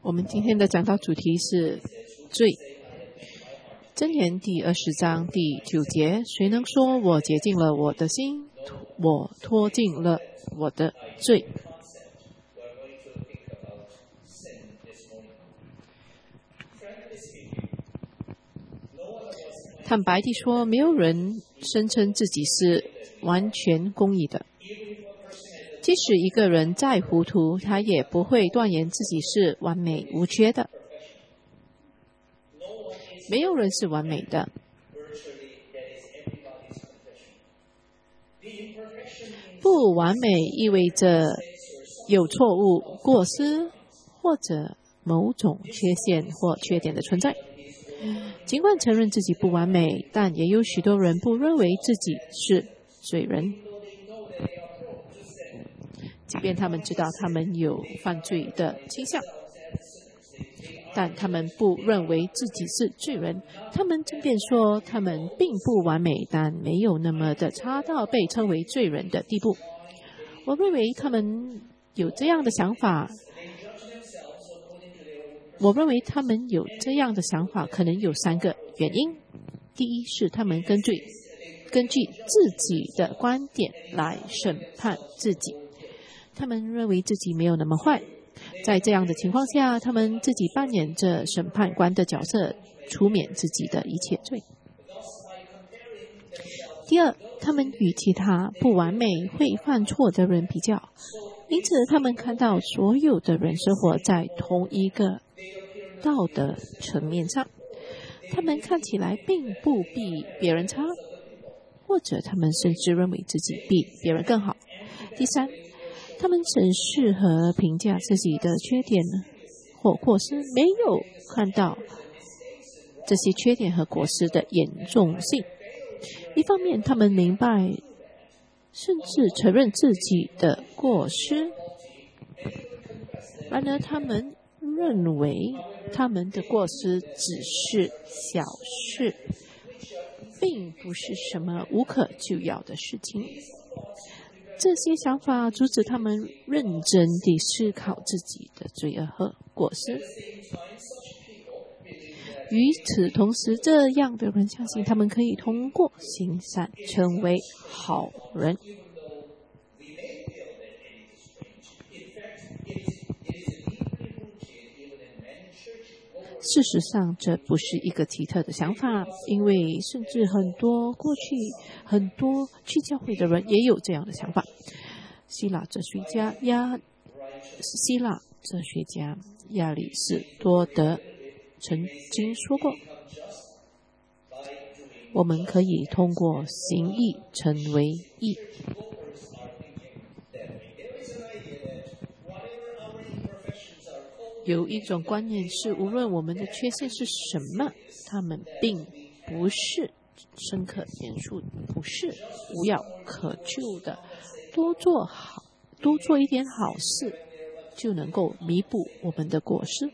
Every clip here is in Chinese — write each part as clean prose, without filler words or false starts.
我们今天的讲道主题是罪。箴言第20章第9节，谁能说我洁净了我的心，我脱尽了我的罪？坦白地说，没有人声称自己是完全公义的。即使一个人再糊涂，他也不会断言自己是完美无缺的。没有人是完美的。不完美意味着有错误、过失或者某种缺陷或缺点的存在。尽管承认自己不完美，但也有许多人不认为自己是罪人。即便他们知道他们有犯罪的倾向，但他们不认为自己是罪人。他们争辩说他们并不完美，但没有那么的差到被称为罪人的地步。我认为他们有这样的想法，可能有3个原因。第一是他们根据自己的观点来审判自己。他们认为自己没有那么坏，在这样的情况下，他们自己扮演着审判官的角色，除免自己的一切罪。第二，他们与其他不完美、会犯错的人比较，因此他们看到所有的人生活在同一个道德层面上，他们看起来并不比别人差，或者他们甚至认为自己比别人更好。第三，他们审视和评价自己的缺点或过失，没有看到这些缺点和过失的严重性。一方面，他们明白甚至承认自己的过失，然而他们认为他们的过失只是小事，并不是什么无可救药的事情。这些想法阻止他们认真地思考自己的罪恶和过失。与此同时，这样的人相信他们可以通过行善成为好人。事实上，这不是一个奇特的想法，因为甚至过去很多去教会的人也有这样的想法。希腊哲学家亚里士多德曾经说过，我们可以通过行义成为义。有一种观念是，无论我们的缺陷是什么，他们并不是深刻严肃，不是无药可救的。多做一点好事，就能够弥补我们的过失。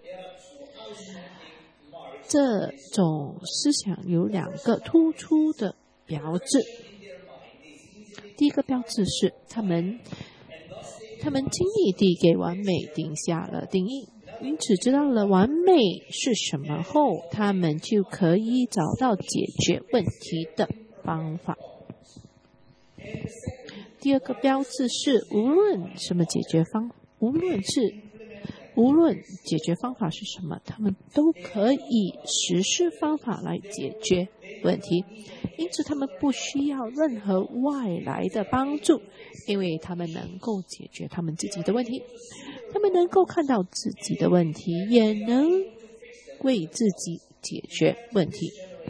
这种思想有2个突出的标志。第一个标志是他们轻易地给完美定下了定义，因此知道了完美是什么后，他们就可以找到解决问题的方法。第二个标志是，无论解决方法是什么，他们都可以实施方法来解决问题。因此他们不需要任何外来的帮助，因为他们能够解决他们自己的问题。他们能够看到自己的问题，也能为自己解决问题。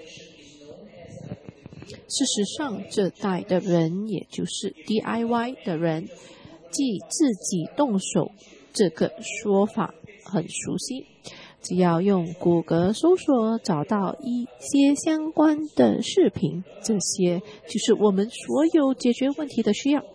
事实上，这代的人，也就是 DIY 的人，即自己动手这个说法很熟悉。只要用谷歌搜索找到一些相关的视频，这些就是我们所有解决问题的需要。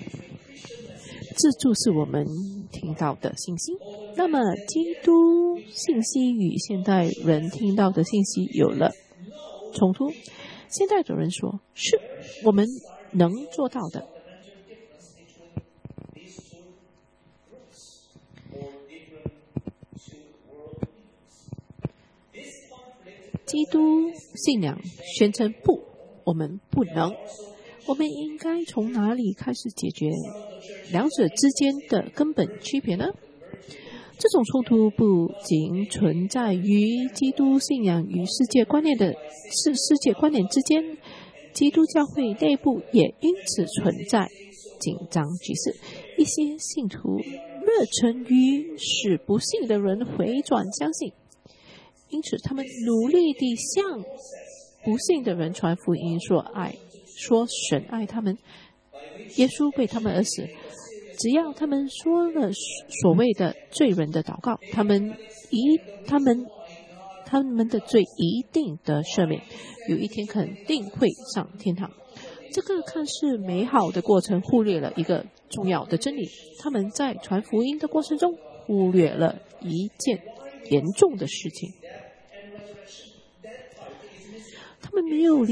自助是我们听到的信息。那么基督信息与现代人听到的信息有了冲突。现代的人说，是我们能做到的。基督信仰宣称不，我们不能。我们应该从哪里开始解决两者之间的根本区别呢？这种冲突不仅存在于基督信仰与世界观念之间，基督教会内部也因此存在紧张局势。一些信徒热忱于使不信的人回转相信，因此他们努力地向不信的人传福音，说神爱他们，耶稣为他们而死。只要他们说了所谓的罪人的祷告，他们的罪一定得赦免，有一天肯定会上天堂。这个看似美好的过程忽略了一个重要的真理，他们在传福音的过程中忽略了一件严重的事情。他们没有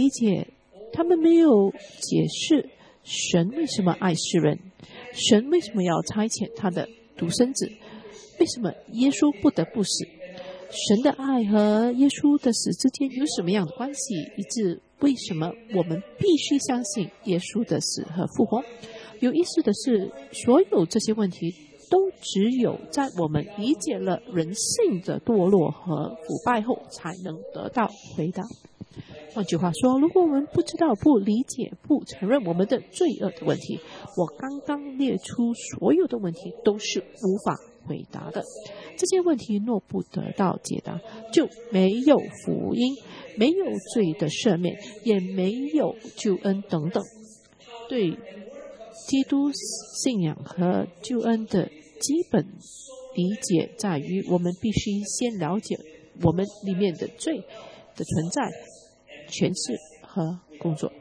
解释神为什么爱世人，神为什么要差遣他的独生子，为什么耶稣不得不死，神的爱和耶稣的死之间有什么样的关系，以致为什么我们必须相信耶稣的死和复活。有意思的是，所有这些问题都只有在我们理解了人性的堕落和腐败后才能得到回答。换句话说，如果我们不知道、不理解、不承认我们的罪恶的问题，我刚刚列出所有的问题都是无法回答的。这些问题若不得到解答，就没有福音，没有罪的赦免，也没有救恩等等。对基督信仰和救恩的基本理解在于，我们必须先了解我们里面的罪的存在、诠释和工作。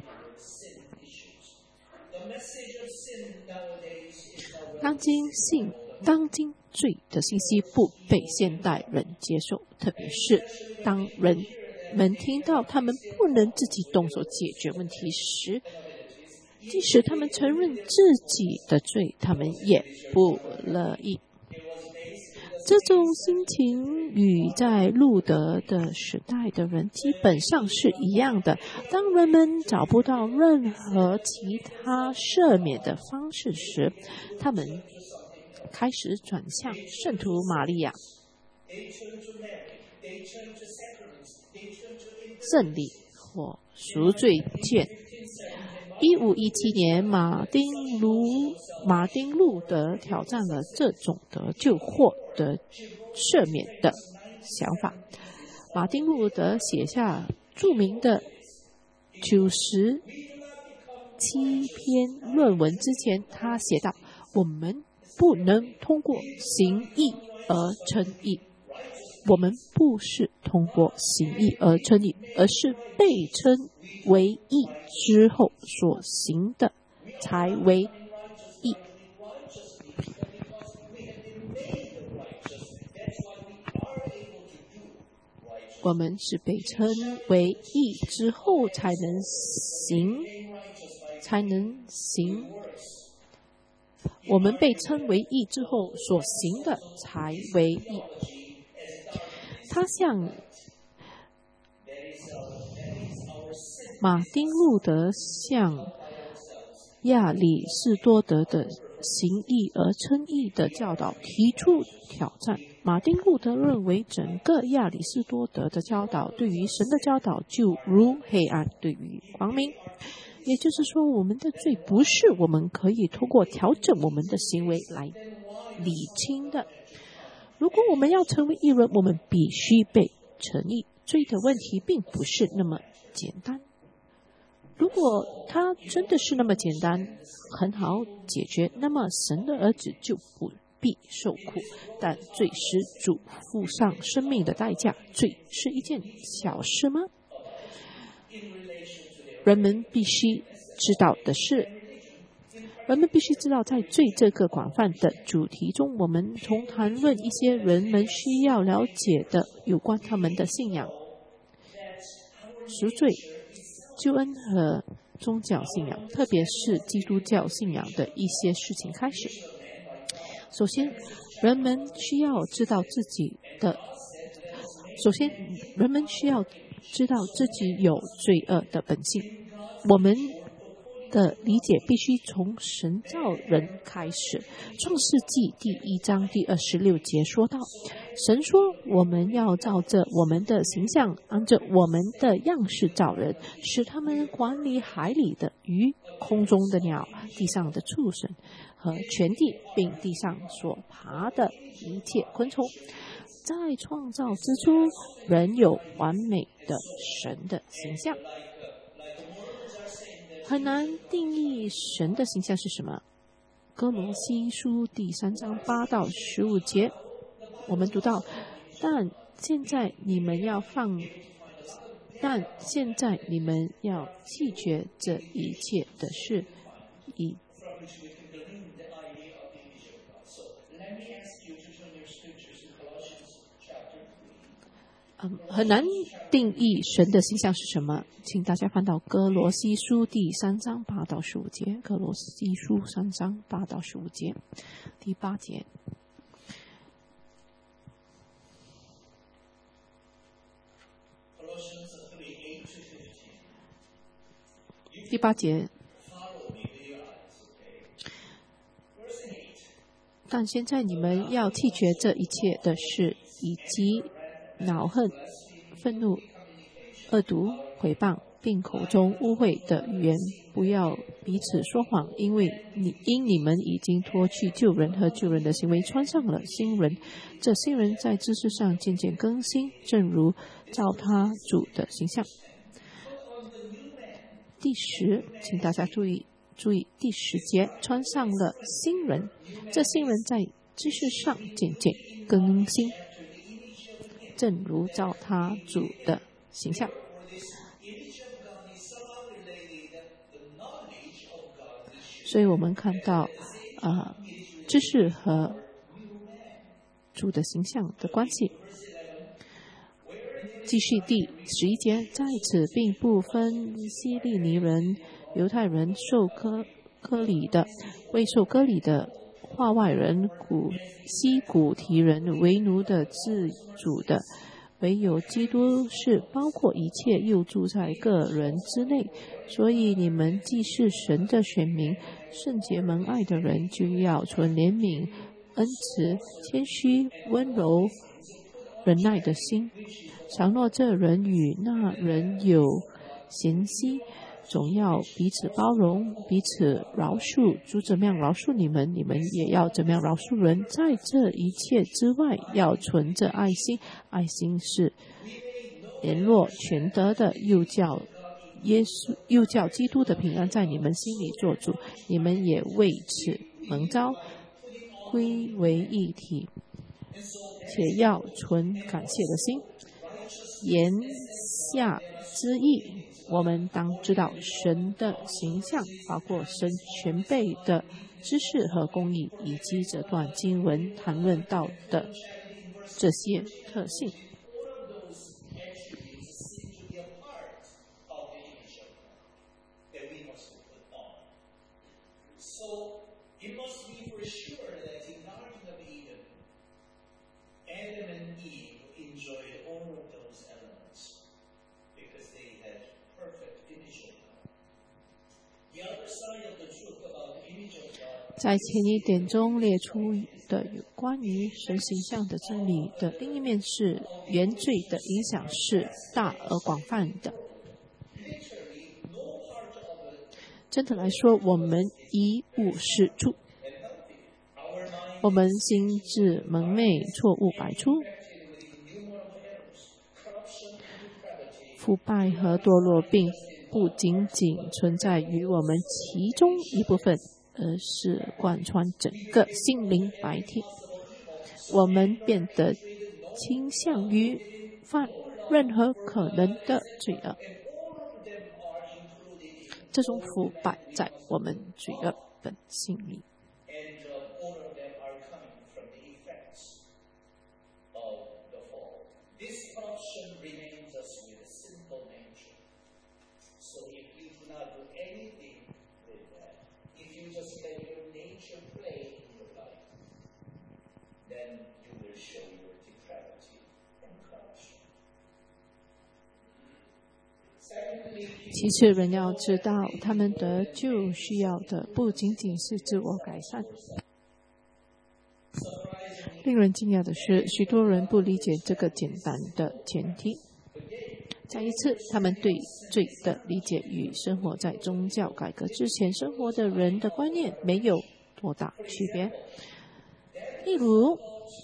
当今罪的信息不被现代人接受，特别是当人们听到他们不能自己动手解决问题时，即使他们承认自己的罪，他们也不乐意。这种心情与在路德的时代的人基本上是一样的。当人们找不到任何其他赦免的方式时，他们开始转向圣徒玛利亚、圣礼或赎罪券。1517年，马丁路德挑战了这种得救获得赦免的想法。马丁路德写下著名的97篇论文之前，他写道：我们不能通过行义而称义，我们不是通过行义而称义，而是被称为义之后所行的才为义。我们是被称为义之后才能行。我们被称为义之后所行的才为义。他向马丁路德向亚里士多德的行义而称义的教导提出挑战。马丁路德认为，整个亚里士多德的教导对于神的教导就如黑暗对于光明。也就是说，我们的罪不是我们可以通过调整我们的行为来理清的。如果我们要成为义人，我们必须被称义。罪的问题并不是那么简单。如果它真的是那么简单，很好解决，那么神的儿子就不必受苦。但罪使主付上生命的代价，罪是一件小事吗？人们必须知道的是， 人们必须知道，在罪这个广泛的主题中，我们从谈论一些人们需要了解的有关他们的信仰、赎罪、救恩和宗教信仰，特别是基督教信仰的一些事情开始。首先，人们需要知道自己有罪恶的本性。我们的理解必须从神造人开始。创世纪第1章第26节说道：神说，我们要照着我们的形象，按着我们的样式造人，使他们管理海里的鱼、空中的鸟、地上的畜生和全地，并地上所爬的一切昆虫。在创造之初，人有完美的神的形象。很难定义神的形象是什么。哥罗西书第3章8到15节，我们读到：但现在你们要弃绝这一切的事，很难定义神的形象是什么。请大家翻到哥罗西书第3章8到15节。哥罗西书3章8到15节，第8节。第8节。但现在你们要弃绝这一切的事，以及恼恨、愤怒、恶毒、毁谤，并口中污秽的语言，不要彼此说谎，因你们已经脱去旧人和旧人的行为，穿上了新人。这新人在知识上渐渐更新，正如照他主的形象。第10，请大家注意第10节，穿上了新人。这新人在知识上渐渐更新，正如照他主的形象。所以我们看到知识和主的形象的关系。继续第11节，在此并不分希利尼人、犹太人、未受割礼的、化外人、西古提人、为奴的、自主的，唯有基督是包括一切，又住在个人之内。所以你们既是神的选民，圣洁蒙爱的人，就要存怜悯、恩慈、谦虚、温柔、忍耐的心，常若这人与那人有嫌隙，总要彼此包容，彼此饶恕。主怎么样饶恕你们，你们也要怎么样饶恕人。在这一切之外，要存着爱心。爱心是联络全德的，又叫基督的平安在你们心里做主。你们也为此蒙召，归为一体，且要存感谢的心。言下之意，我们当知道神的形象包括神全备的知识和公义，以及这段经文谈论到的这些特性。在前一点中列出的有关于神形象的真理的另一面是，原罪的影响是大而广泛的。真的来说，我们一无是处，我们心智蒙昧，错误百出，腐败和堕落并不仅仅存在于我们其中一部分，而是贯穿整个心灵白体。我们变得倾向于犯任何可能的罪恶，这种腐败在我们罪恶。 本性里。其次，人要知道，他们得救需要的不仅仅是自我改善。令人惊讶的是，许多人不理解这个简单的前提。再一次，他们对罪的理解与生活在宗教改革之前生活的人的观念没有多大区别。例如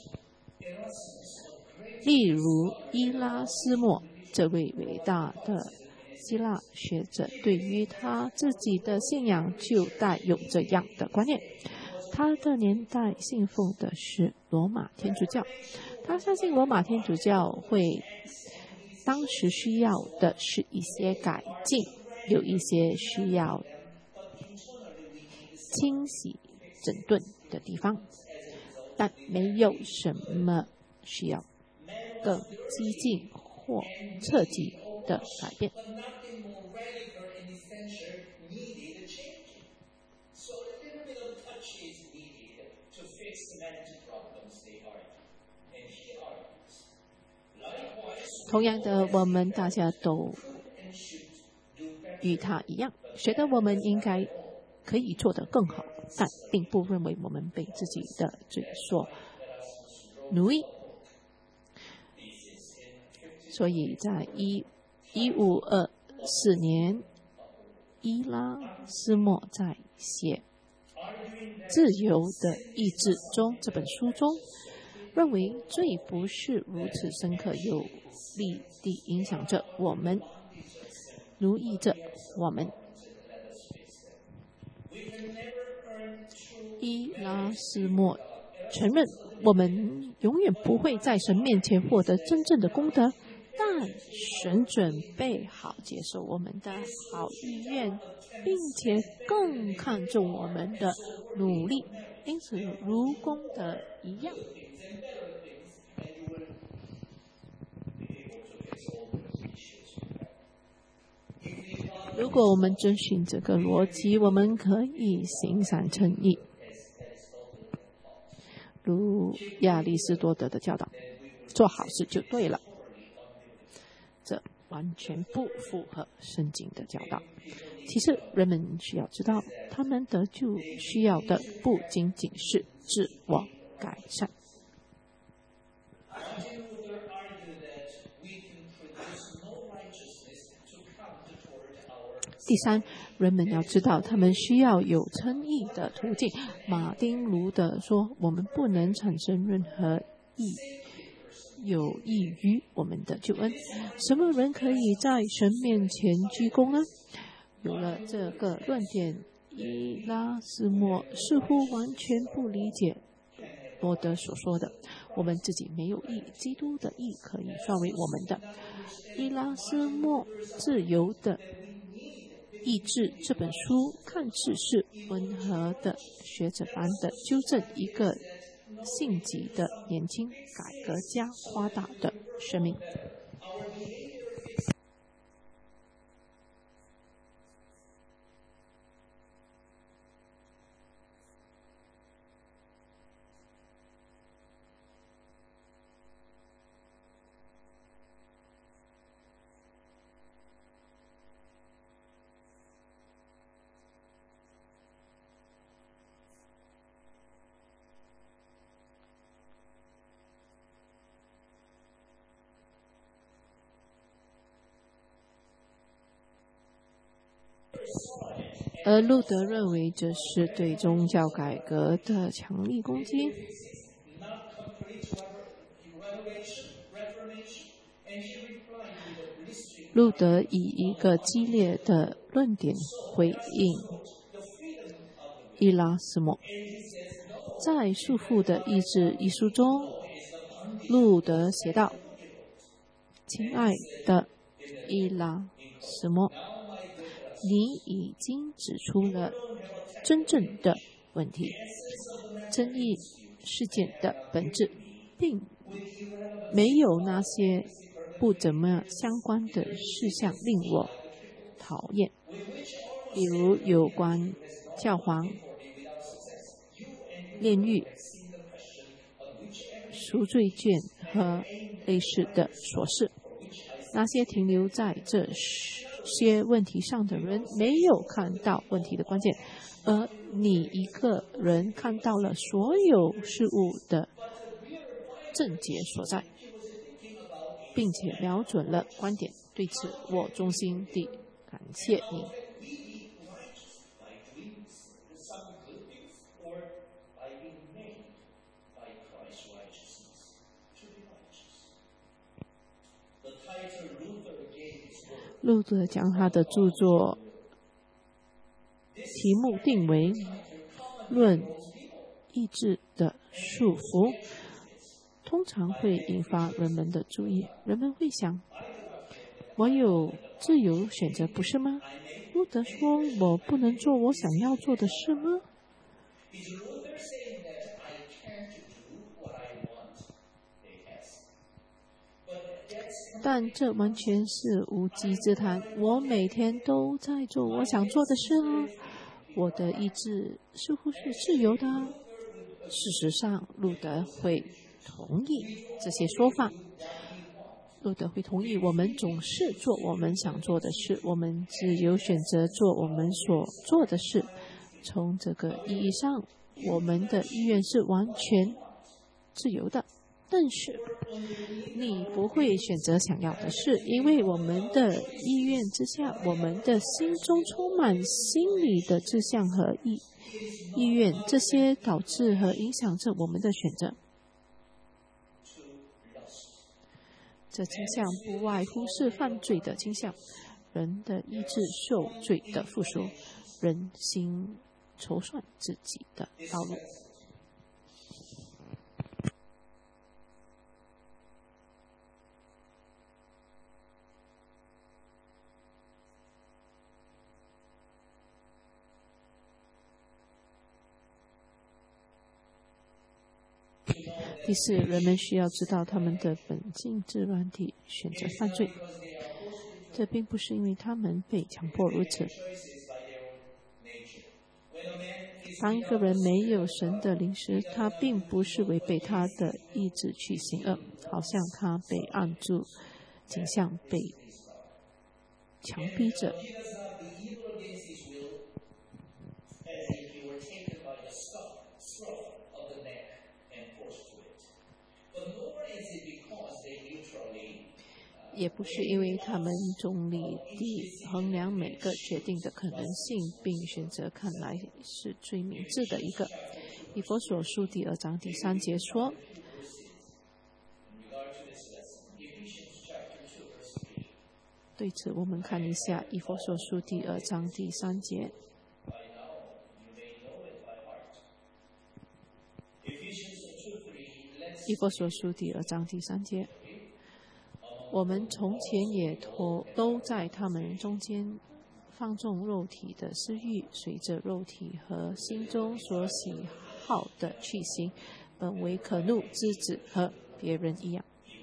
伊拉斯谟这位伟大的希腊学者，对于他自己的信仰就带有这样的观念。他的年代信奉的是罗马天主教，他相信罗马天主教会当时需要的是一些改进，有一些需要清洗整顿的地方，但没有什么需要更激进或彻底的改变。同样的，我们大家都与他一样，觉得我们应该可以做得更好，但并不认为我们被自己的罪所奴役。所以在1524年，伊拉斯谟在写《自由的意志》这本书中，认为罪不是如此深刻有力地影响着我们，奴役着我们。伊拉斯谟承认，我们永远不会在神面前获得真正的功德，但神准备好接受我们的好意愿，并且更看重我们的努力，因此如功德一样。如果我们遵循这个逻辑，我们可以行善称义，如亚里士多德的教导，做好事就对了。这完全不符合圣经的教导。其次，人们需要知道，他们得救需要的不仅仅是自我改善。第三，人们要知道，他们需要有称义的途径。马丁·路德说，我们不能产生任何义有益于我们的救恩。什么人可以在神面前鞠躬呢？有了这个论点，伊拉斯谟似乎完全不理解罗德所说的我们自己没有义，基督的义可以算为我们的。伊拉斯谟自由的意志这本书看似是温和的学者般的纠正一个性急的年轻改革家夸大的生命。而路德认为这是对宗教改革的强力攻击。路德以一个激烈的论点回应伊拉斯谟。在《束缚的意志》一书中，路德写道：“亲爱的伊拉斯谟，你已经指出了真正的问题。争议事件的本质，并没有那些不怎么相关的事项令我讨厌，比如有关教皇、炼狱、赎罪券和类似的琐事。那些停留在这些问题上的人没有看到问题的关键，而你一个人看到了所有事物的症结所在，并且瞄准了观点。对此，我衷心地感谢你。路德将他的著作题目定为《论意志的束缚》，通常会引发人们的注意。人们会想，我有自由选择，不是吗？路德说，我不能做我想要做的事吗？但这完全是无稽之谈。我每天都在做我想做的事啊，我的意志似乎是自由的。事实上，路德会同意这些说法。路德会同意我们总是做我们想做的事，我们自由选择做我们所做的事。从这个意义上，我们的意愿是完全自由的。但是，你不会选择想要的事，因为我们的意愿之下，我们的心中充满心理的志向和意愿，这些导致和影响着我们的选择。这倾向不外乎是犯罪的倾向，人的意志受罪的附属，人心筹算自己的道路。第四，人们需要知道他们的本性自然地选择犯罪，这并不是因为他们被强迫如此。当一个人没有神的灵时，他并不是违背他的意志去行恶，好像他被按住景象，被强逼着。也不是因为他们中立地衡量每个决定的可能性，并选择看来是最明智的一个。以弗所书第2章第3节说，对此我们看一下以弗所书第2章第3节。以弗所书第2章第3节，我们从前也都在他们中间放纵肉体的私欲，随着肉体和心中所喜好的去行，本为可怒之子，和别人一样。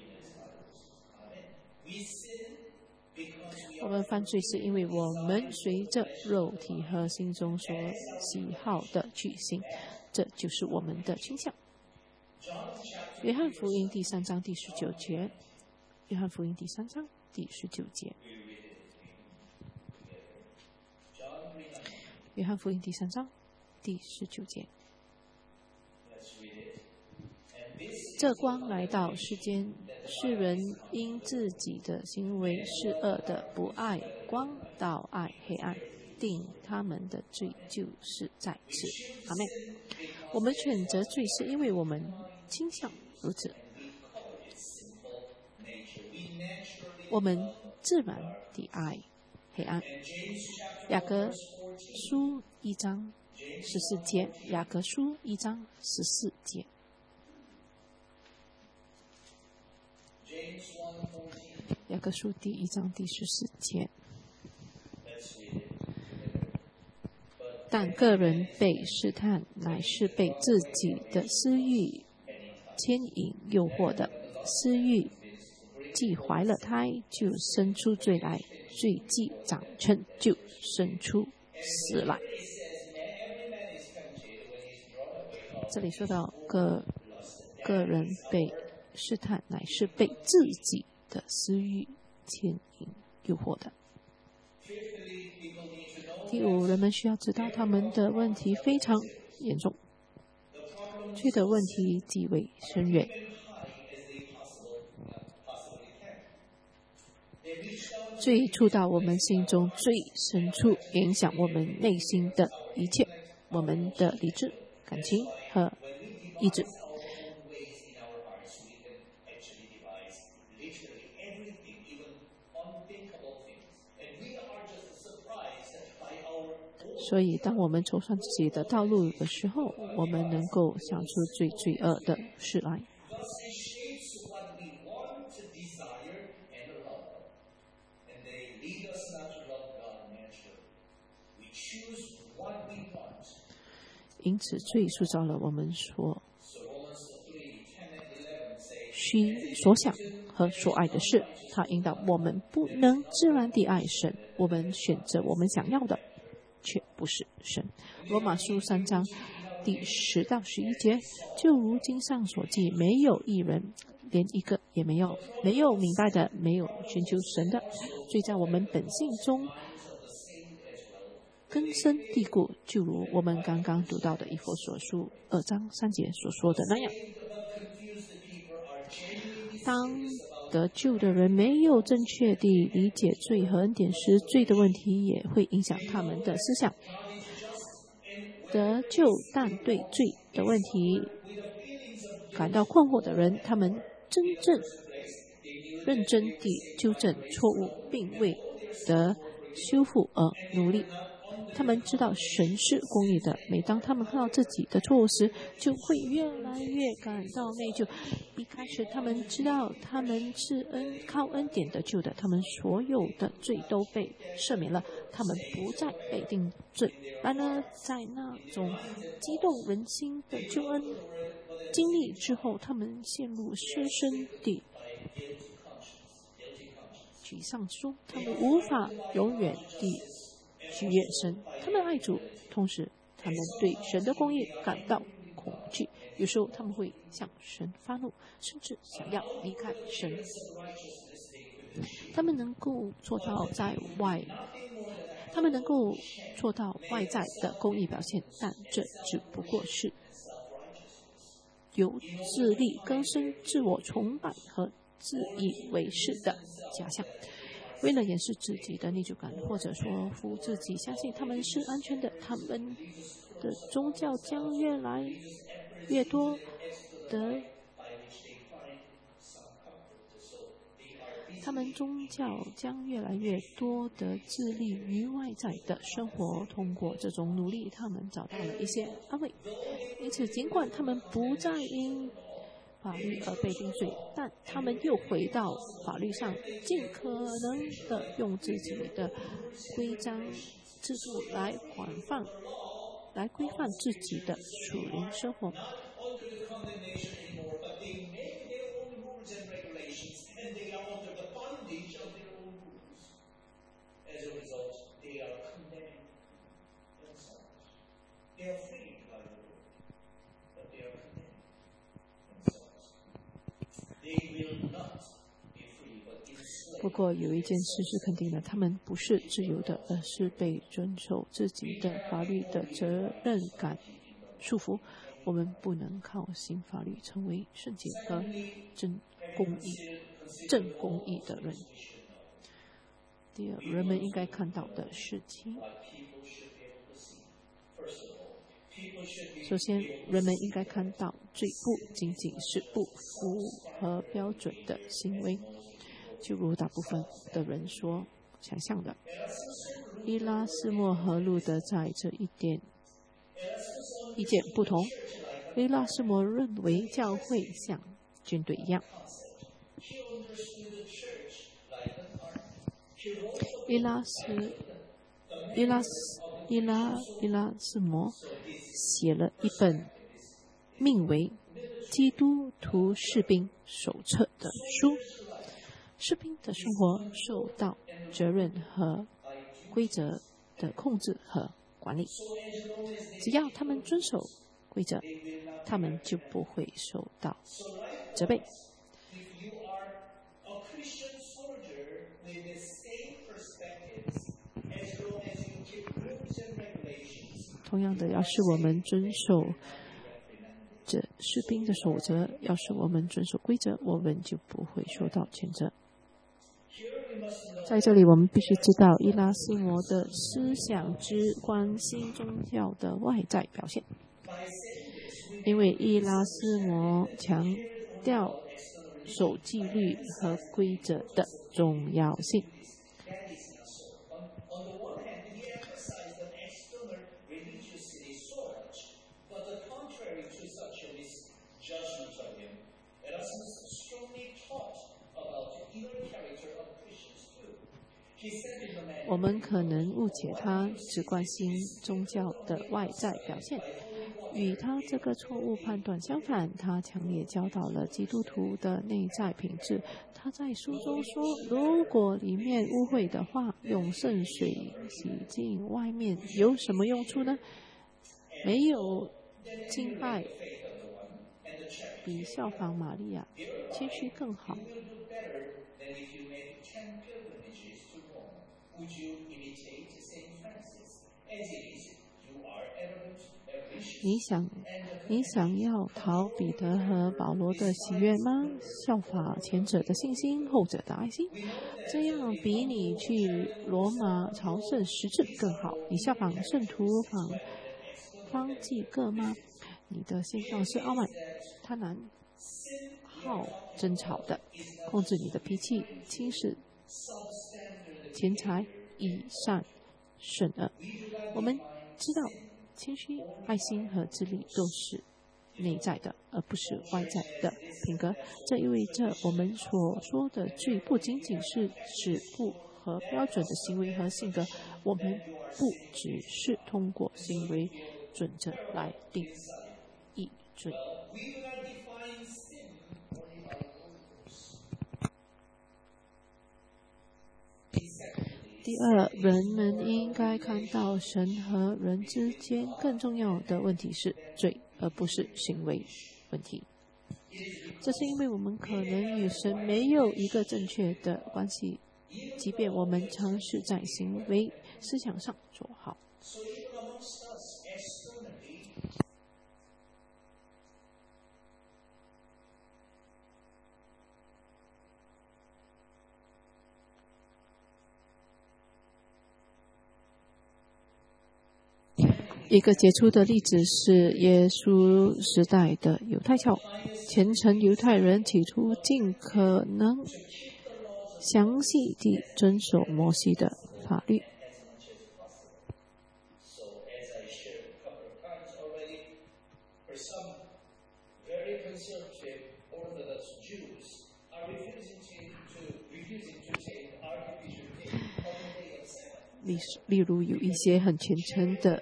我们犯罪是因为我们随着肉体和心中所喜好的去行，这就是我们的倾向。约翰福音第3章第19节。约翰福音第3章第19节。约翰福音第3章第19节。这光来到世间，世人因自己的行为是恶的，不爱光，倒爱黑暗，定他们的罪就是在此。阿们。我们选择罪是因为我们倾向如此。我们自然地爱黑暗。雅各书1章14节。雅各书1章14节。雅各书第1章第14节。 但个人被试探，乃是被自己的私欲牵引诱惑的。私欲既怀了胎，就生出罪来；罪既长成，就生出死来。这里说到个人被试探，乃是被自己的私欲牵引诱惑的。第五，人们需要知道他们的问题非常严重，罪的问题极为深远。罪触到我们心中最深处，影响我们内心的一切，我们的理智、感情和意志。所以，当我们筹算自己的道路的时候，我们能够想出最罪恶的事来。因此，罪塑造了我们所想和所爱的事，它引导我们不能自然地爱神。我们选择我们想要的，却不是神。罗马书3章第10到11节，就如经上所记，没有一人，连一个也没有，没有明白的，没有寻求神的。罪在我们本性中根深蒂固，就如我们刚刚读到的以弗所书2章3节所说的那样。当得救的人没有正确地理解罪和恩典时，罪的问题也会影响他们的思想。得救但对罪的问题感到困惑的人，他们真正认真地纠正错误，并为得修复而努力。他们知道神是公义的，每当他们看到自己的错误时，就会越来越感到内疚。一开始他们知道他们是靠恩典得救的，他们所有的罪都被赦免了，他们不再被定罪。然而在那种激动人心的救恩经历之后，他们陷入深深的沮丧中，他们无法永远地取悦神。他们爱主，同时他们对神的公义感到恐惧。有时候他们会向神发怒，甚至想要离开神。他们能够做到外在的公义表现，但这只不过是由自力更生、自我崇拜和自以为是的假象。为了掩饰自己的内疚感，或者说服自己相信他们是安全的，他们的宗教将越来越多的致力于外在的生活。通过这种努力，他们找到了一些安慰。因此，尽管他们不再因法律而被定罪，但他们又回到法律上，尽可能的用自己的规章制度来规范自己的属灵生活。不过有一件事是肯定的，他们不是自由的，而是被遵守自己的法律的责任感束缚。我们不能靠新法律成为圣洁和正公义的人。第二，人们应该看到的事情。首先，人们应该看到罪不仅仅是不符合标准的行为，就如大部分的人所想象的。伊拉斯谟和路德在这一点意见不同。伊拉斯谟认为教会像军队一样。 伊拉斯谟写了一本名为《基督徒士兵手册》的书。士兵的生活受到责任和规则的控制和管理，只要他们遵守规则，他们就不会受到责备。同样的，要是我们遵守这士兵的守则，要是我们遵守规则，我们就不会受到谴责。在这里，我们必须知道伊拉斯谟的思想只关心宗教的外在表现，因为伊拉斯谟强调守纪律和规则的重要性。我们可能误解他只关心宗教的外在表现，与他这个错误判断相反，他强烈教导了基督徒的内在品质。他在书中说，如果里面污秽的话，用圣水洗净，外面有什么用处呢？没有敬拜比效仿玛利亚谦虚更好。你想要讨彼得和保罗的喜悦吗？效法前者的信心，后者的爱心，这样比你去罗马朝圣10次更好。你效仿圣徒方济各吗？你的现状是傲慢、贪婪、好争吵的，控制你的脾气，轻视钱财，以善胜恶。我们知道谦虚、爱心和智力都是内在的，而不是外在的品格。这意味着我们所说的罪不仅仅是指不合标准的行为和性格，我们不只是通过行为准则来定义罪。第二，人们应该看到神和人之间更重要的问题是罪，而不是行为问题。这是因为我们可能与神没有一个正确的关系，即便我们尝试在行为思想上做好。一个杰出的例子是耶稣时代的犹太教。虔诚犹太人起初尽可能详细地遵守摩西的法律。例如有一些很虔诚的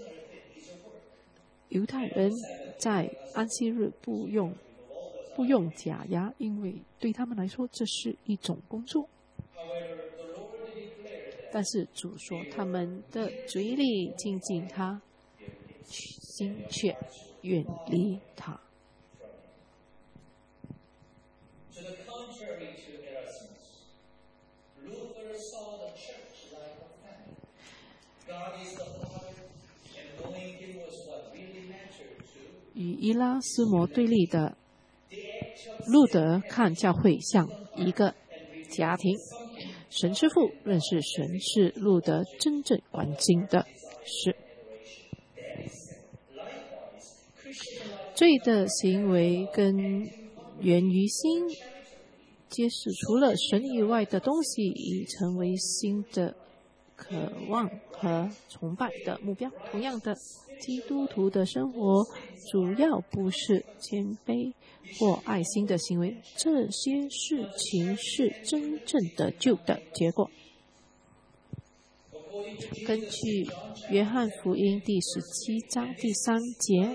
犹太人在安息日不用假牙，因为对他们来说这是一种工作。但是主说他们的嘴里亲近他，心却远离他。与伊拉斯谟对立的路德看教会像一个家庭，神是父，认识神是路德真正关心的事。罪的行为根源于心，揭示除了神以外的东西已成为新的渴望和崇拜的目标。同样的，基督徒的生活主要不是谦卑或爱心的行为，这些事情是真正的救的结果。 根据约翰福音第17章第3节，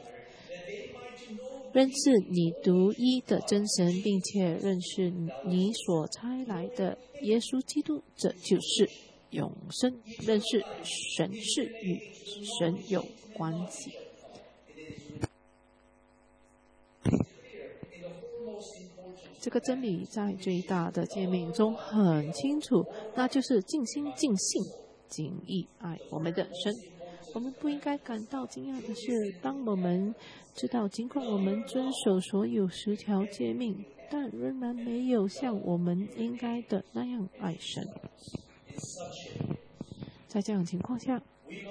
认识你独一的真神，并且认识你所差来的耶稣基督，这就是永生。认识神是与神有关系。这个真理在最大的诫命中很清楚，那就是尽心、尽性、尽意爱我们的神。我们不应该感到惊讶的是，当我们知道，尽管我们遵守所有10条诫命，但仍然没有像我们应该的那样爱神。在这样的情况下，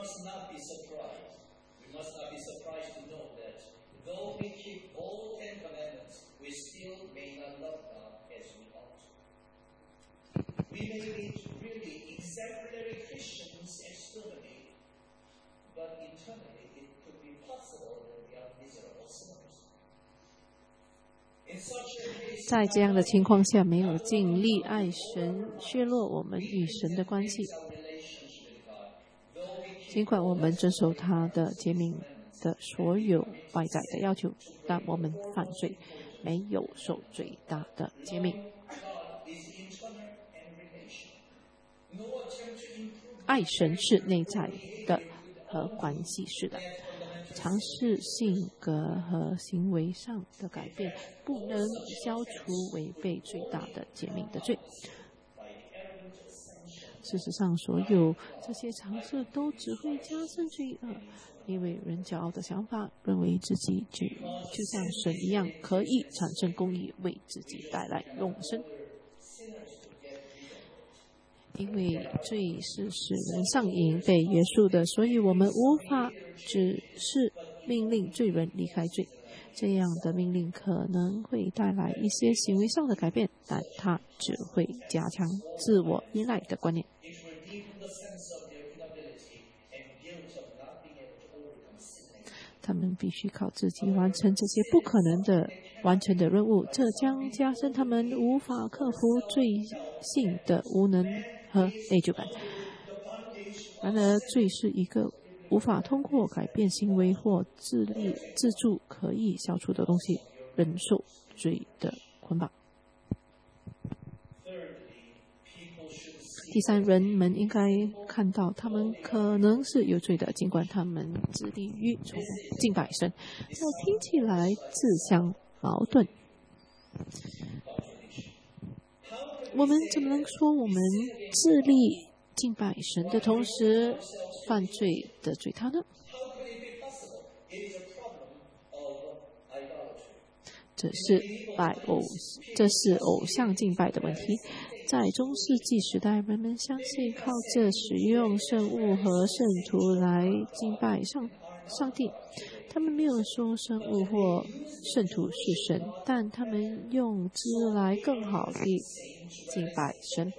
在这样的情况下，没有尽力爱神，削弱我们与神的关系。尽管我们遵守他的诫命的所有外在的要求，但我们犯罪，没有守最大的诫命。爱神是内在的和关系式的，尝试性格和行为上的改变，不能消除违背最大的诫命的罪。事实上，所有这些尝试都只会加深罪恶，因为人骄傲的想法认为自己就像神一样，可以产生公义，为自己带来永生。因为罪是使人上瘾被约束的，所以我们无法只是命令罪人离开罪。这样的命令可能会带来一些行为上的改变，但它只会加强自我依赖的观念。他们必须靠自己完成这些不可能的完成的任务，这将加深他们无法克服罪性的无能和内疚感。然而，罪是一个无法通过改变行为或自力自助可以消除的东西，忍受罪的捆绑。第三，人们应该看到他们可能是有罪的，尽管他们致力于敬拜神。这听起来自相矛盾。我们怎么能说我们致力敬拜神的同时犯罪得罪他呢？这是偶像敬拜的问题。在中世纪时代，人们相信靠着使用圣物和圣徒来敬拜上帝。他们没有说圣物或圣徒是神，但他们用之来更好地敬拜神。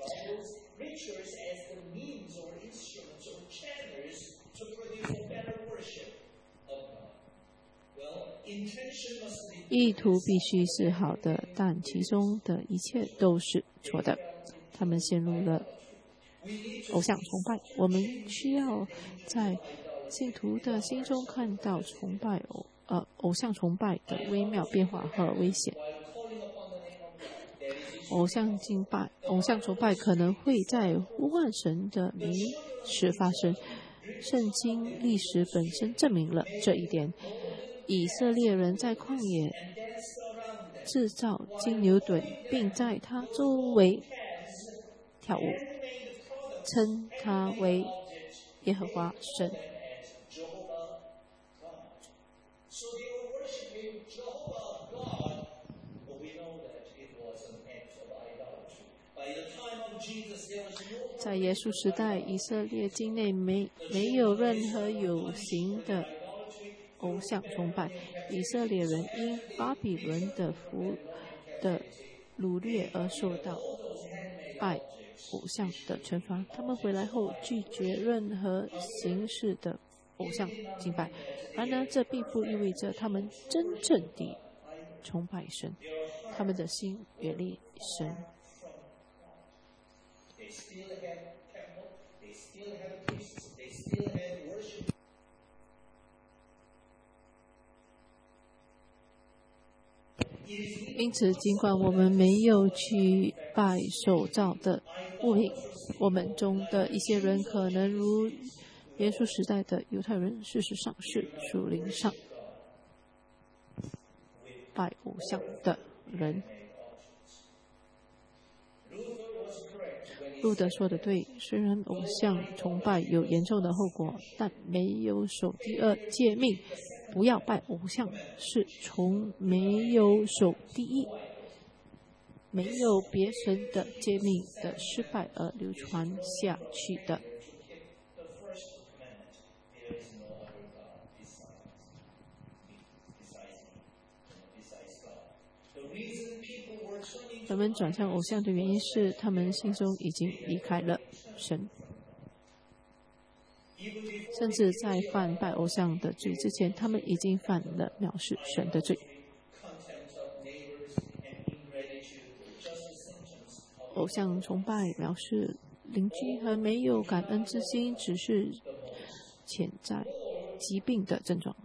意图必须是好的，但其中的一切都是错的。他们陷入了偶像崇拜。我们需要在信徒的心中看到偶像崇拜的微妙变化和危险。偶像崇拜可能会在呼唤神的名时发生。圣经历史本身证明了这一点。以色列人在旷野制造金牛犊，并在它周围跳舞，称它为耶和华神。在耶稣时代，以色列境内没有任何有形的偶像崇拜。以色列人因巴比伦的掳掠而受到拜偶像的惩罚。他们回来后拒绝任何形式的偶像敬拜。然而，这并不意味着他们真正地崇拜神。他们的心远离神。 因此，尽管我们没有去拜手造的物品，我们中的一些人可能如耶稣时代的犹太人，事实上是属灵上拜偶像的人。路德说的对，虽然偶像崇拜有严重的后果，但没有守第二诫命，不要拜偶像，是从没有守第一，没有别神的诫命的失败而流传下去的。人们转向偶像的原因是，他们心中已经离开了神，甚至在犯拜偶像的罪之前，他们已经犯了藐视神的罪。偶像崇拜、藐视邻居和没有感恩之心，只是潜在疾病的症状。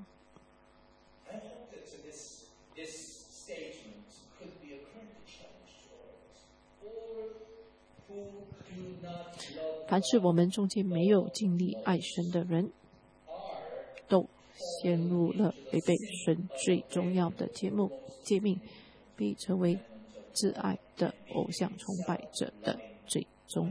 凡是我们中间没有经历爱神的人，都陷入了违背神最重要的诫命，必成为挚爱的偶像崇拜者的最终。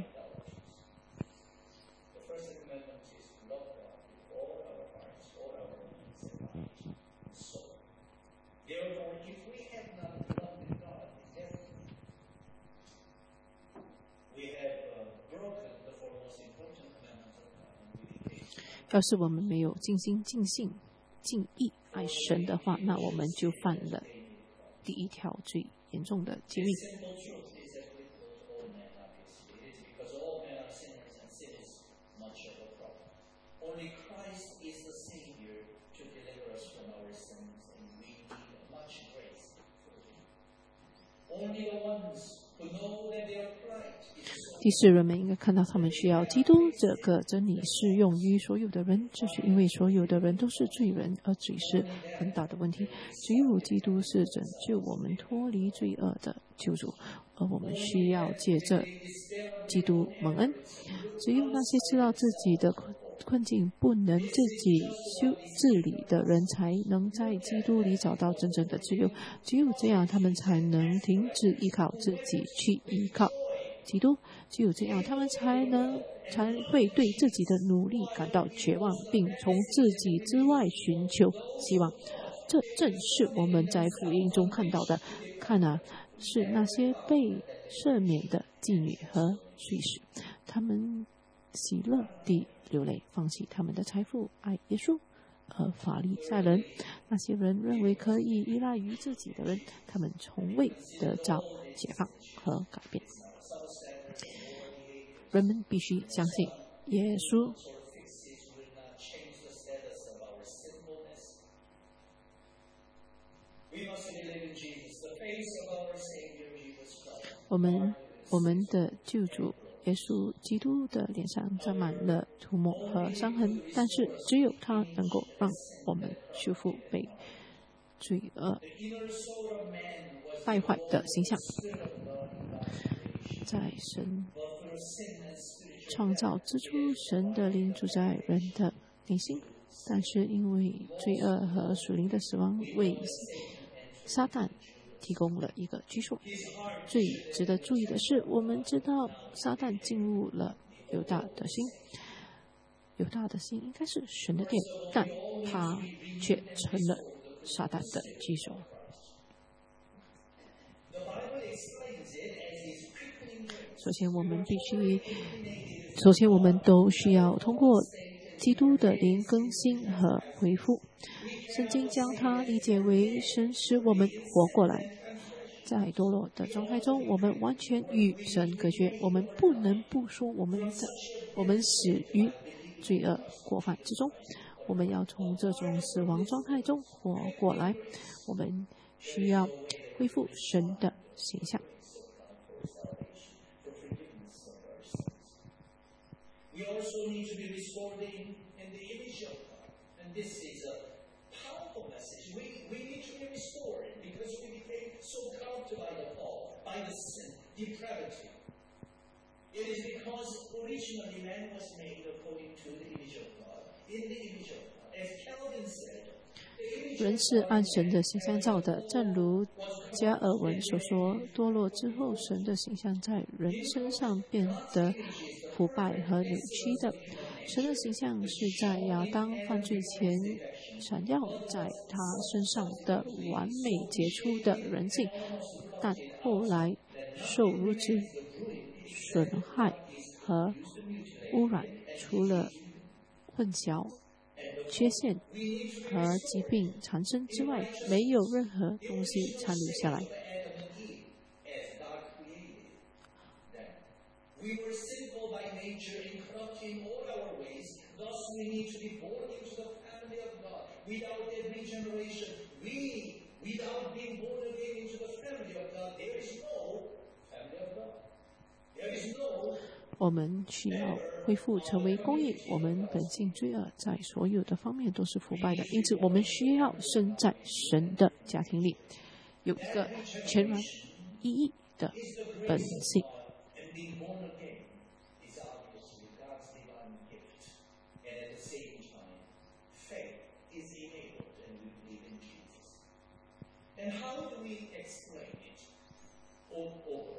要是我们没有尽心尽性尽意爱神的话，那我们就犯了第一条最严重的诫命。第四，人们应该看到他们需要基督这个真理适用于所有的人，这是因为所有的人都是罪人，而罪是很大的问题。只有基督是拯救我们脱离罪恶的救主，而我们需要借着基督蒙恩。只有那些知道自己的困境不能自己治理的人，才能在基督里找到真正的自由。只有这样，他们才能停止依靠自己，去依靠基督。只有这样，他们才会对自己的努力感到绝望，并从自己之外寻求希望。这正是我们在福音中看到的。看啊，是那些被赦免的妓女和税吏，他们喜乐地流泪，放弃他们的财富，爱耶稣。而法利赛人，那些人认为可以依赖于自己的人，他们从未得到解放和改变。人们必须相信耶稣。我们的救主耶稣基督的脸上沾满了涂抹和伤痕，但是只有他能够让我们修复被罪恶败坏的形象。在神创造之初，神的灵住在人的内心，但是因为罪恶和属灵的死亡，为撒旦提供了一个居所。最值得注意的是，我们知道撒旦进入了犹大的心。犹大的心应该是神的殿，但他却成了撒旦的居所。首先，我们都需要通过基督的灵更新和恢复。圣经将它理解为神使我们活过来。在堕落的状态中，我们完全与神隔绝，我们不能不说我们死于罪恶过犯之中。我们要从这种死亡状态中活过来，我们需要恢复神的形象。 We also need to be restored in the image of God. And this is a powerful message. We need to be restored because we became so corrupted by the fall, by the sin, depravity. It is because originally man was made according to the image of God, in the image of God. As Calvin said, 人是按神的形象造的，正如加尔文所说，堕落之后，神的形象在人身上变得腐败和扭曲的。神的形象是在亚当犯罪前闪耀在他身上的完美杰出的人性，但后来受如此损害和污染，除了混淆、缺陷和疾病缠身之外，没有任何东西残留下来。 We were sinful by nature in corrupting all our ways. Thus, we need to be born into the family of God. Without that regeneration, without being born again into the family of God, there is no family of God. There is no. 我们需要恢复成为公义，我们本性罪恶，在所有的方面都是腐败的，因此我们需要生在神的家庭里，有一个全然一义的本性。 Being born again is obviously God's divine gift. And at the same time, faith is enabled and we believe in Jesus. And how do we explain it? Well,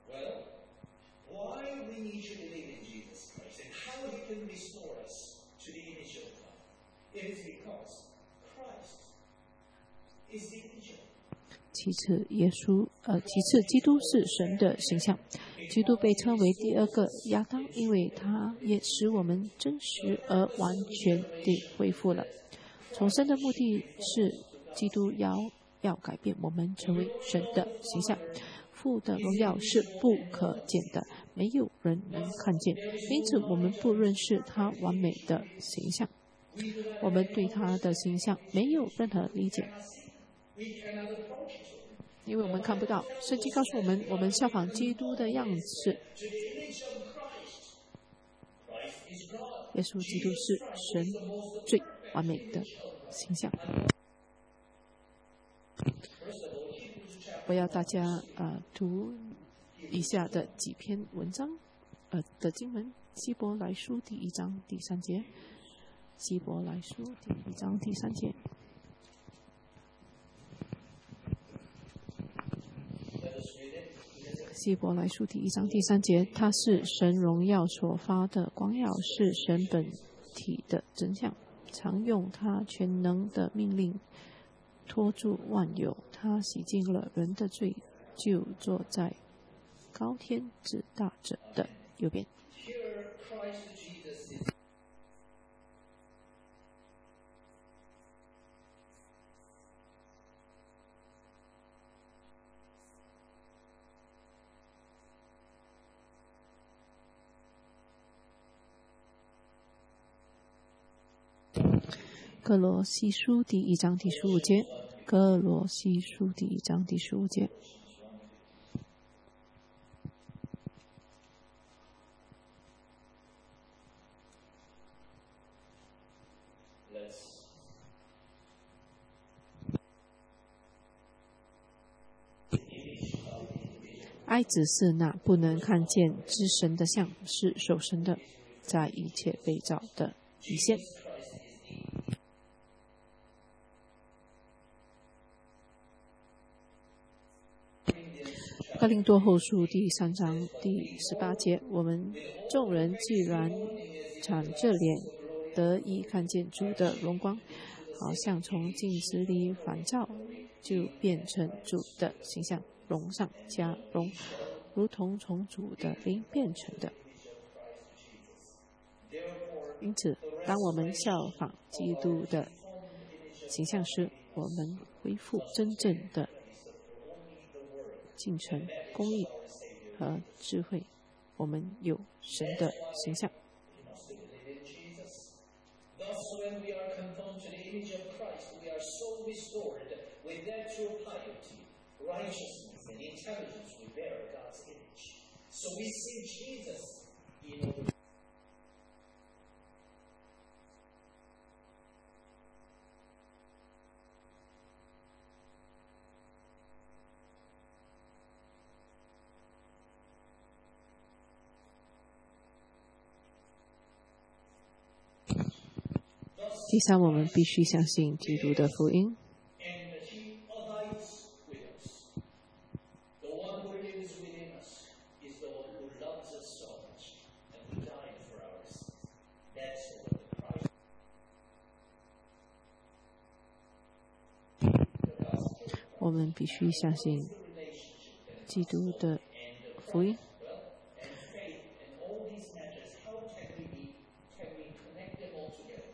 why we need to believe in Jesus Christ and how He can restore us to the image of God. It is because Christ is the image of God. 其次，基督是神的形象。基督被称为第二个亚当，因为他也使我们真实而完全地恢复了。重生的目的是基督要改变我们成为神的形象。父的荣耀是不可见的，没有人能看见，因此我们不认识他完美的形象。我们对他的形象没有任何理解。因为我们看不到，圣经告诉我们，我们效仿基督的样式。耶稣基督是神最完美的形象。我要大家读以下的几篇文章的经文：希伯来书第1章第3节，希伯来书第1章第3节。希伯来书第1章第3节，它是神荣耀所发的光耀，是神本体的真相，常用他全能的命令托住万有，他洗净了人的罪，就坐在高天至大者的右边。歌罗西书第1章第15节，歌罗西书第1章第15节。爱子是那不能看见之神的像，是属神的，在一切被造的体现。哥林多后书第3章第18节，我们众人既然敞着脸得以看见主的荣光，好像从镜子里反照，就变成主的形象，荣上加荣，如同从主的灵变成的。因此，当我们效仿基督的形象时，我们恢复真正的进程、公义和智慧，我们有神的形象。 Thus, when we are conformed to the image of Christ, we are so restored with that true piety, righteousness, and intelligence we bear God's image. So we see Jesus in 第三，我们必须相信基督的福音。 and that He abides with us. The one who lives within us is the one who loves us so much and who died for our sins. That's what the Christ. The gospel. 我们必须相信 The relationship and 基督的 the 福音。 and faith and all these matters. How can we connect them all together?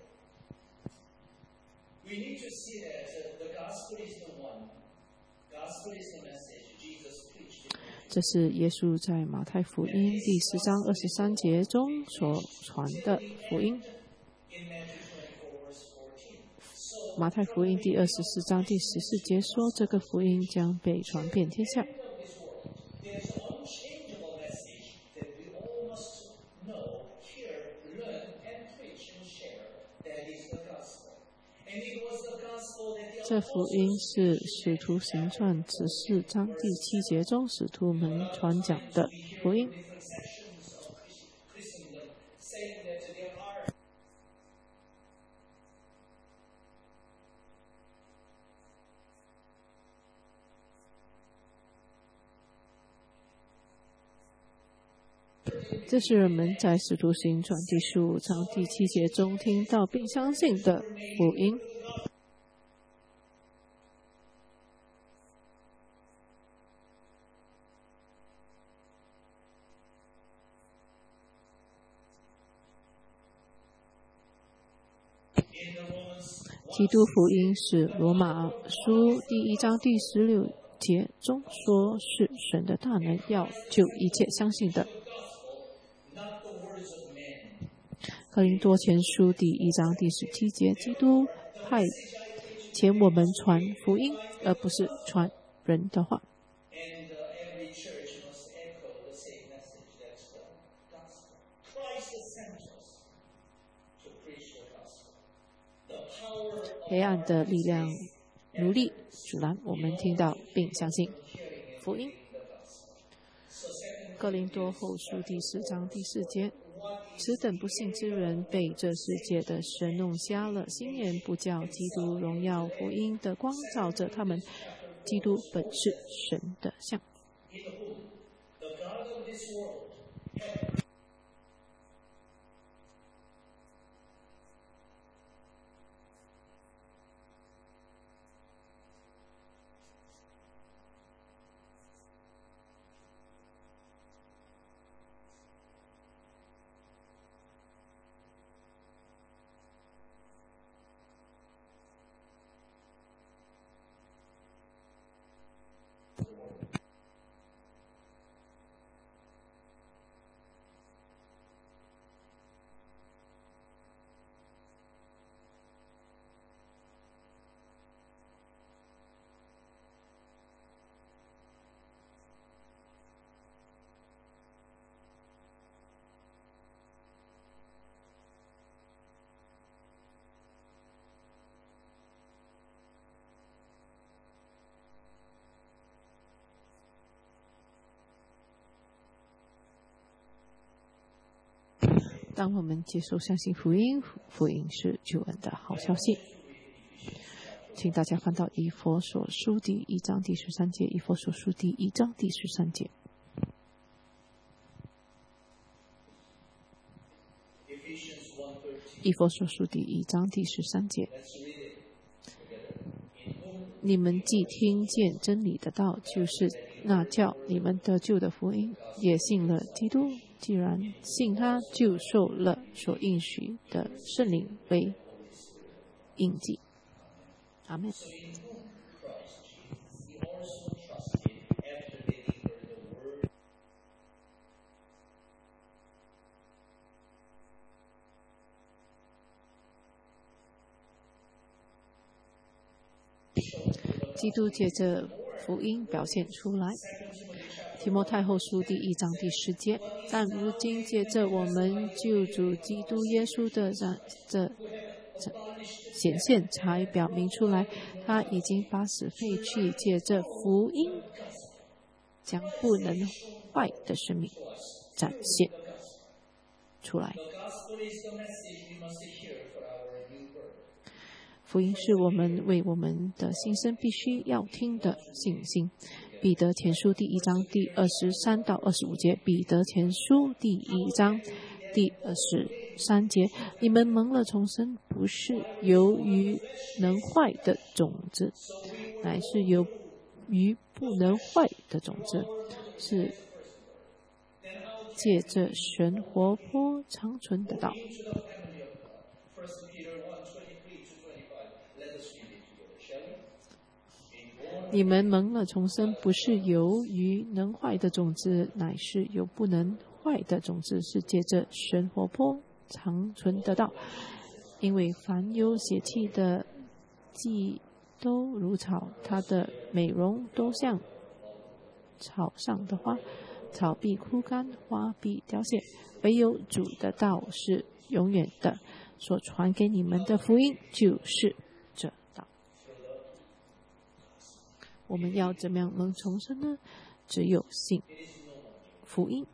We need to see that the gospel is the one. Gospel is the message Jesus preached. 这是耶稣在马太福音第4章23节中所传的福音。 In Matthew 24, verse 14. So, 马太福音第24章第14节说，这个福音将被传遍天下。 of this world, there's an unchangeable message that we all must know, hear, learn, and preach and share. That is the gospel. And it was the gospel that the 这福音是使徒行传14章第7节中使徒们传讲的福音。 different sections of Christendom saying that there are 这是人们在使徒行传第15章第7节中听到并相信的福音。 基督福音是罗马书第1章第16节中说是神的大能要救一切相信的。 not the words of men. 格林多前书第1章第17节，基督派遣我们传福音，而不是传人的话。 And every church must echo the same message. That's the gospel. Christ has sent us to preach the gospel. The power of 黑暗的力量努力阻拦我们听到并相信福音。 the gospel. So second, 哥林多后书第4章第4节，此等不信之人被这世界的神弄瞎了心眼，不叫基督荣耀福音的光照着他们。基督本是神的像。 in whom the God of this world had 当我们接受相信福音，福音是救恩的好消息。请大家翻到以弗所书第1章第13节，以弗所书第1章第13节。 Ephesians 1:13. 以弗所书第1章第13节， Let's read it together. In whom 你们既听见真理的道，就是那叫你们得救的福音，也信了基督。既然信他，就受了所应许的圣灵为印记。阿门。 so in whom Christ Jesus, we also trusted after they heard the word. Shown to the 基督借着福音表现出来。提摩太后书第1章第10节，但如今借着我们救主基督耶稣的这显现，才表明出来，他已经把死废去，借着福音将不能坏的生命展现出来。 The gospel is the message we must hear for our new birth. 福音是我们为我们的新生必须要听的信心。彼得前书第1章第23到25节，彼得前书第1章第23节，你们蒙了重生，不是由于能坏的种子，乃是由于不能坏的种子，是借着神活泼长存的道。你们蒙了重生，不是由于能坏的种子，乃是由不能坏的种子，是借着神活泼长存的道。因为凡有血气的，既都如草，它的美容都像草上的花，草必枯干，花必凋谢，唯有主的道是永远的。所传给你们的福音就是这道。我们要怎么样能重生呢？只有信福音。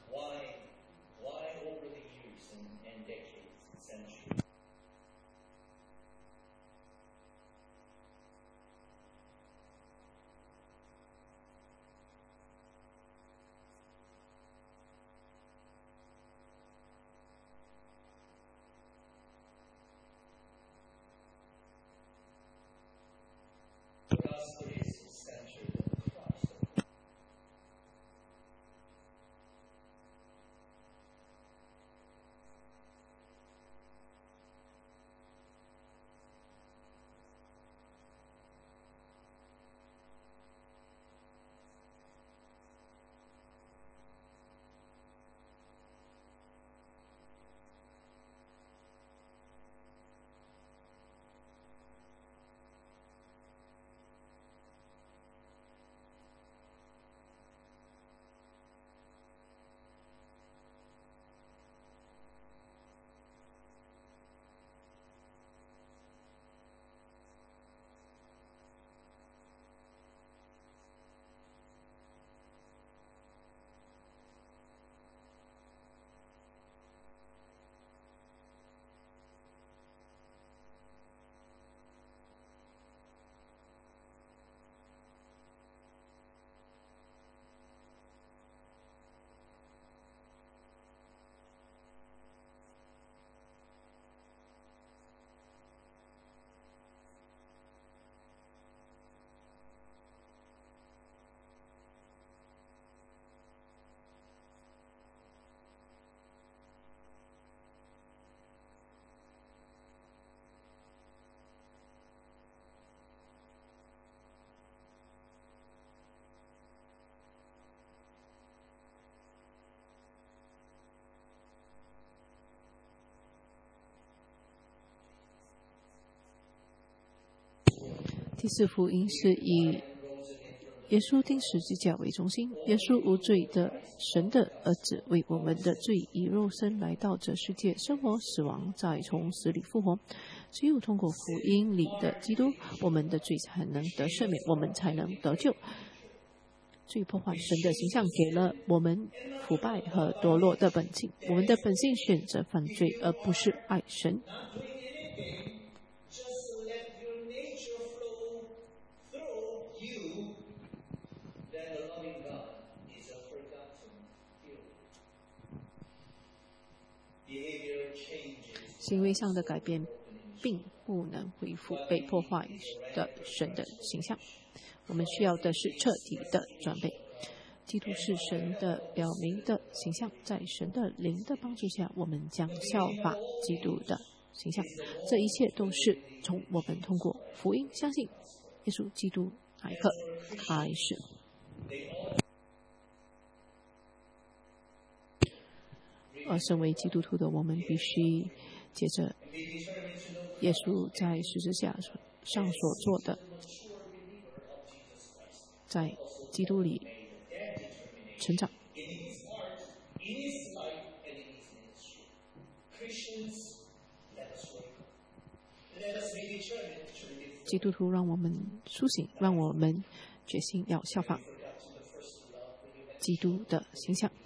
第四福音是以耶稣钉十字架为中心，耶稣无罪的神的儿子为我们的罪以肉身来到这世界，生活死亡，再从死里复活。只有通过福音里的基督，我们的罪才能得赦免，我们才能得救。罪破坏神的形象，给了我们腐败和堕落的本性，我们的本性选择犯罪，而不是爱神。行为上的改变并不能恢复被破坏的神的形象，我们需要的是彻底的转变。基督是神的表明的形象，在神的灵的帮助下，我们将效法基督的形象。这一切都是从我们通过福音相信耶稣基督那一刻开始。而身为基督徒的我们，必须接着耶稣在十字架上所做的，在基督里成长。基督徒让我们苏醒，让我们决心要效仿基督的形象。